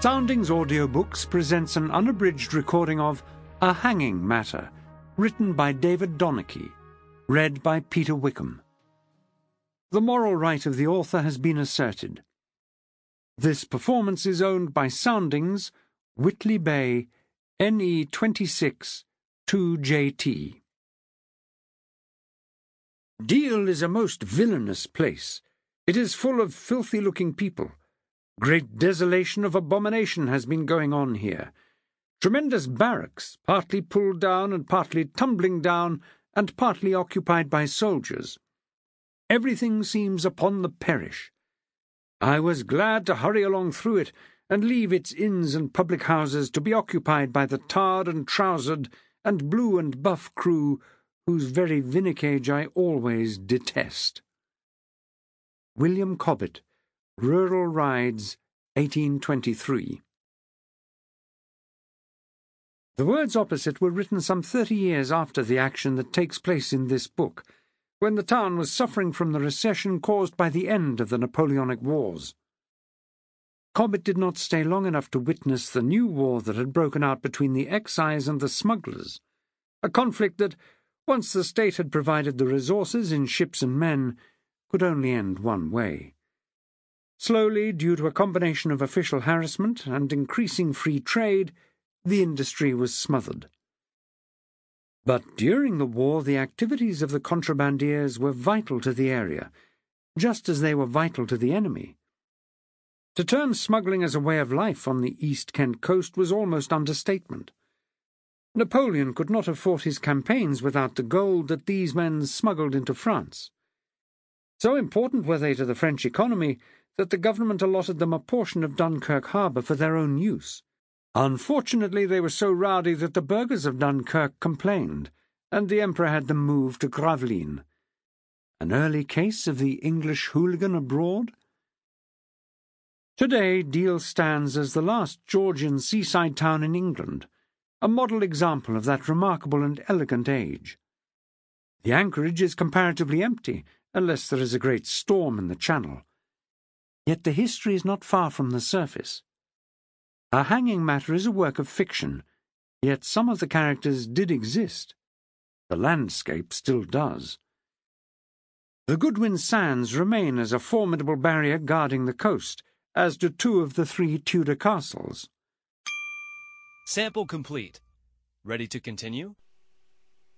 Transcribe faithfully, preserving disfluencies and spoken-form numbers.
Soundings Audiobooks presents an unabridged recording of A Hanging Matter, written by David Donachie, read by Peter Wickham. The moral right of the author has been asserted. This performance is owned by Soundings, Whitley Bay, N E twenty-six two J T. Deal is a most villainous place. It is full of filthy-looking people. Great desolation of abomination has been going on here. Tremendous barracks, partly pulled down and partly tumbling down, and partly occupied by soldiers. Everything seems upon the perish. I was glad to hurry along through it, and leave its inns and public houses to be occupied by the tarred and trousered and blue and buff crew whose very vinicage I always detest. William Cobbett, Rural Rides, eighteen twenty-three. The words opposite were written some thirty years after the action that takes place in this book, when the town was suffering from the recession caused by the end of the Napoleonic Wars. Cobbett did not stay long enough to witness the new war that had broken out between the excise and the smugglers, a conflict that, once the state had provided the resources in ships and men, could only end one way. Slowly, due to a combination of official harassment and increasing free trade, the industry was smothered. But during the war, the activities of the contrabandiers were vital to the area, just as they were vital to the enemy. To term smuggling as a way of life on the East Kent coast was almost understatement. Napoleon could not have fought his campaigns without the gold that these men smuggled into France. So important were they to the French economy that the government allotted them a portion of Dunkirk harbour for their own use. Unfortunately, they were so rowdy that the burghers of Dunkirk complained, and the Emperor had them moved to Gravelines. An early case of the English hooligan abroad? Today, Deal stands as the last Georgian seaside town in England, a model example of that remarkable and elegant age. The anchorage is comparatively empty, unless there is a great storm in the channel. Yet the history is not far from the surface. A Hanging Matter is a work of fiction, yet some of the characters did exist. The landscape still does. The Goodwin Sands remain as a formidable barrier guarding the coast, as do two of the three Tudor castles. Sample complete. Ready to continue?